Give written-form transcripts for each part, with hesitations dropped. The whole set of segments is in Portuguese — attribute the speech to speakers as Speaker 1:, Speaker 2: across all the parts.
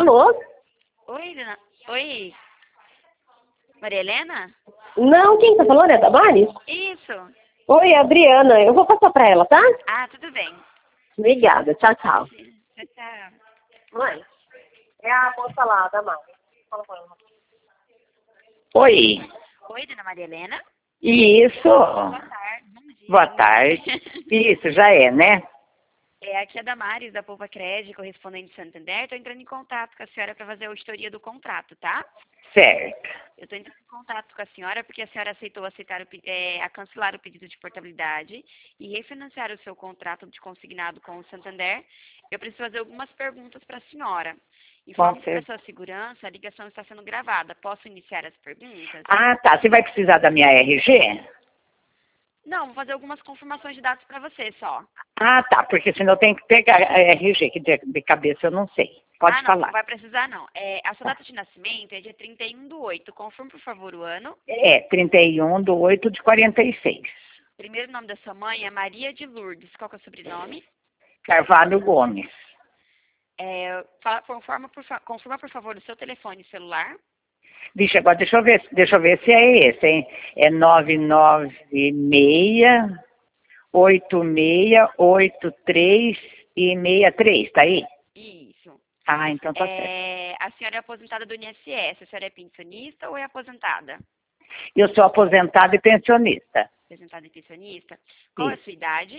Speaker 1: Alô?
Speaker 2: Oi, dona... Oi, Maria Helena?
Speaker 1: Não, quem tá falando? É a Damares?
Speaker 2: Isso.
Speaker 1: Oi, é a Adriana. Eu vou passar pra ela, tá?
Speaker 2: Ah, tudo bem.
Speaker 1: Obrigada. Tchau, tchau.
Speaker 2: Tchau, tchau.
Speaker 1: Mãe, é a moça lá, Damares. Fala com ela.
Speaker 3: Oi,
Speaker 2: Oi, dona Maria Helena?
Speaker 3: isso.
Speaker 2: Boa tarde, bom dia.
Speaker 3: Boa tarde. Isso, já é, né?
Speaker 2: Aqui é a Damares, da Poupa Crédito, correspondente de Santander. Estou entrando em contato com a senhora para fazer a auditoria do contrato, tá?
Speaker 3: Certo.
Speaker 2: Eu estou entrando em contato com a senhora porque a senhora aceitou a cancelar o pedido de portabilidade e refinanciar o seu contrato de consignado com o Santander. Eu preciso fazer algumas perguntas para a senhora. Informo que para sua segurança, a ligação está sendo gravada. Posso iniciar as perguntas?
Speaker 3: Ah, tá. Você vai precisar da minha RG?
Speaker 2: Não, vou fazer algumas confirmações de dados para você só.
Speaker 3: Ah, tá. Porque senão eu tenho que pegar a RG, que de cabeça eu não sei. Pode
Speaker 2: Não,
Speaker 3: falar.
Speaker 2: não vai precisar não. A sua data de nascimento é dia 31/8. Confirme, por favor, o ano.
Speaker 3: É, 31/8/46.
Speaker 2: Primeiro nome da sua mãe é Maria de Lourdes. Qual que é o sobrenome?
Speaker 3: Carvalho Gomes.
Speaker 2: Confirma, por favor, o seu telefone celular.
Speaker 3: Vixe, agora deixa eu ver se é esse, hein? É 996-8683-63, tá aí?
Speaker 2: Isso.
Speaker 3: Ah, então tá certo.
Speaker 2: A senhora é aposentada do INSS. A senhora é pensionista ou é aposentada?
Speaker 3: Eu sou aposentada e pensionista.
Speaker 2: Aposentada e pensionista. Qual é a sua idade?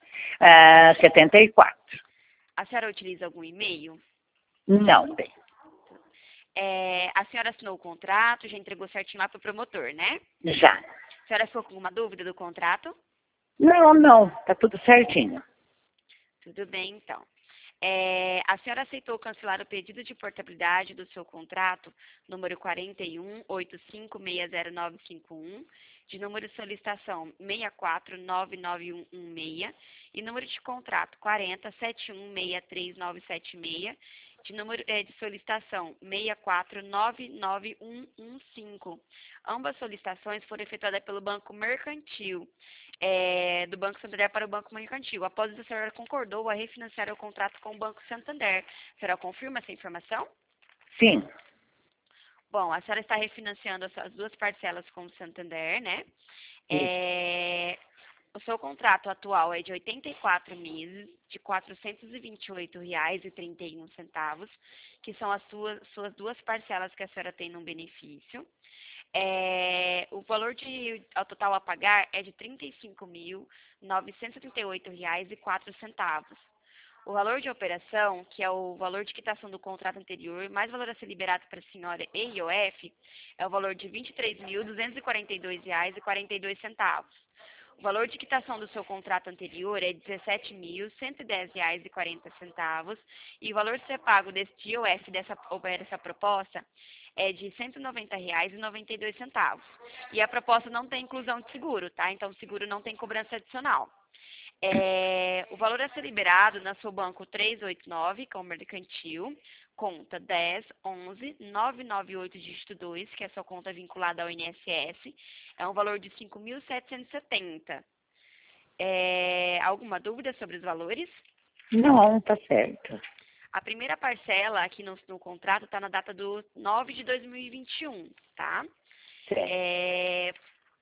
Speaker 3: 74.
Speaker 2: A senhora utiliza algum e-mail?
Speaker 3: Não, bem.
Speaker 2: A senhora assinou o contrato, já entregou certinho lá para o promotor, né?
Speaker 3: Já.
Speaker 2: A senhora ficou com alguma dúvida do contrato?
Speaker 3: Não, tá tudo certinho.
Speaker 2: Tudo bem, então. A senhora aceitou cancelar o pedido de portabilidade do seu contrato, número 4185609151, de número de solicitação 6499116 e número de contrato 40716396, de número de solicitação 6499115. Ambas solicitações foram efetuadas pelo Banco Mercantil, do Banco Santander para o Banco Mercantil. Após isso, a senhora concordou a refinanciar o contrato com o Banco Santander. A senhora confirma essa informação?
Speaker 3: Sim.
Speaker 2: Bom, a senhora está refinanciando as duas parcelas com o Santander, né? O seu contrato atual é de 84 meses, de R$ 428,31, que são as suas duas parcelas que a senhora tem no benefício. O valor ao total a pagar é de R$ 35.938,04. O valor de operação, que é o valor de quitação do contrato anterior, mais valor a ser liberado para a senhora e IOF, é o valor de R$ 23.242,42. O valor de quitação do seu contrato anterior é de R$ 17.110,40 e o valor a ser pago deste IOF dessa proposta é de R$ 190,92. E a proposta não tem inclusão de seguro, tá? Então o seguro não tem cobrança adicional. O valor a ser liberado na seu banco 389, que é o mercantil, conta 1011-998 dígito 2, que é a sua conta vinculada ao INSS, é um valor de R$ 5.770. Alguma dúvida sobre os valores?
Speaker 3: Não, tá certo.
Speaker 2: A primeira parcela aqui no contrato está na data do 9 de 2021, tá?
Speaker 3: Certo.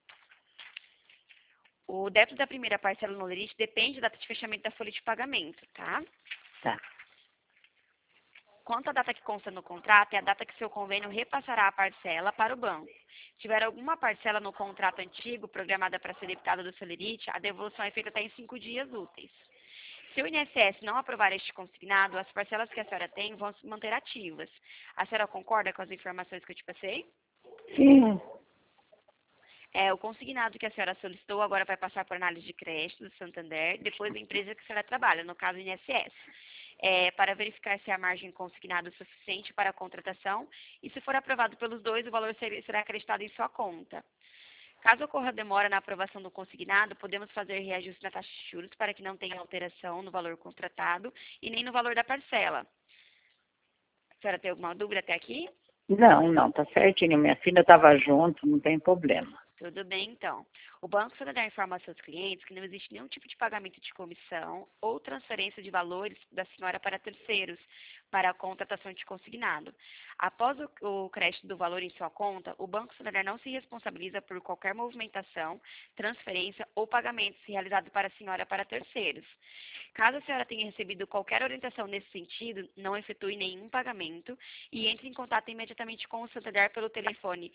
Speaker 2: O débito da primeira parcela no limite depende da data de fechamento da folha de pagamento, tá?
Speaker 3: Tá.
Speaker 2: Quanto à data que consta no contrato, é a data que seu convênio repassará a parcela para o banco. Se tiver alguma parcela no contrato antigo programada para ser debitada do Celerite, a devolução é feita até em 5 dias úteis. Se o INSS não aprovar este consignado, as parcelas que a senhora tem vão se manter ativas. A senhora concorda com as informações que eu te passei?
Speaker 3: Sim.
Speaker 2: O consignado que a senhora solicitou agora vai passar por análise de crédito do Santander, depois da empresa que a senhora trabalha, no caso o INSS, para verificar se a margem consignada é suficiente para a contratação e, se for aprovado pelos dois, o valor será acreditado em sua conta. Caso ocorra demora na aprovação do consignado, podemos fazer reajuste na taxa de juros para que não tenha alteração no valor contratado e nem no valor da parcela. A senhora tem alguma dúvida até aqui?
Speaker 3: Não, tá certinho. Minha filha estava junto, não tem problema.
Speaker 2: Tudo bem, então. O Banco Santander informa aos seus clientes que não existe nenhum tipo de pagamento de comissão ou transferência de valores da senhora para terceiros, para a contratação de consignado. Após o crédito do valor em sua conta, o Banco Santander não se responsabiliza por qualquer movimentação, transferência ou pagamento realizado para a senhora para terceiros. Caso a senhora tenha recebido qualquer orientação nesse sentido, não efetue nenhum pagamento e entre em contato imediatamente com o Santander pelo telefone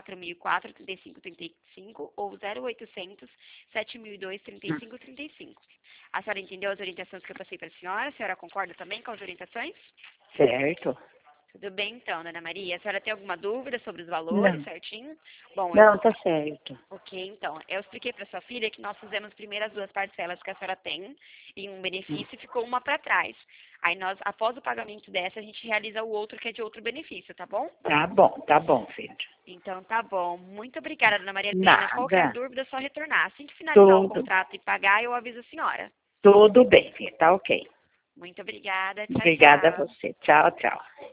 Speaker 2: 4004-3535 ou 0800 7002-3535. A senhora entendeu as orientações que eu passei para a senhora? A senhora concorda também com as orientações?
Speaker 3: Certo.
Speaker 2: Tudo bem, então, Dona Maria. A senhora tem alguma dúvida sobre os valores,
Speaker 3: Não.
Speaker 2: certinho? Bom,
Speaker 3: Não, tá certo.
Speaker 2: ok, então. Eu expliquei para sua filha que nós fizemos primeiro as 2 parcelas que a senhora tem em um benefício e ficou uma para trás. Aí nós, após o pagamento dessa, a gente realiza o outro que é de outro benefício, tá bom?
Speaker 3: Tá bom, filho.
Speaker 2: Então tá bom. Muito obrigada, Dona Maria Helena.
Speaker 3: Nada.
Speaker 2: Qualquer dúvida é só retornar. Assim que finalizar o
Speaker 3: Tudo,
Speaker 2: contrato e pagar, eu aviso a senhora.
Speaker 3: tudo bem, filho. Tá ok.
Speaker 2: Muito obrigada. Tchau,
Speaker 3: Obrigada a
Speaker 2: tchau.
Speaker 3: você. Tchau, tchau.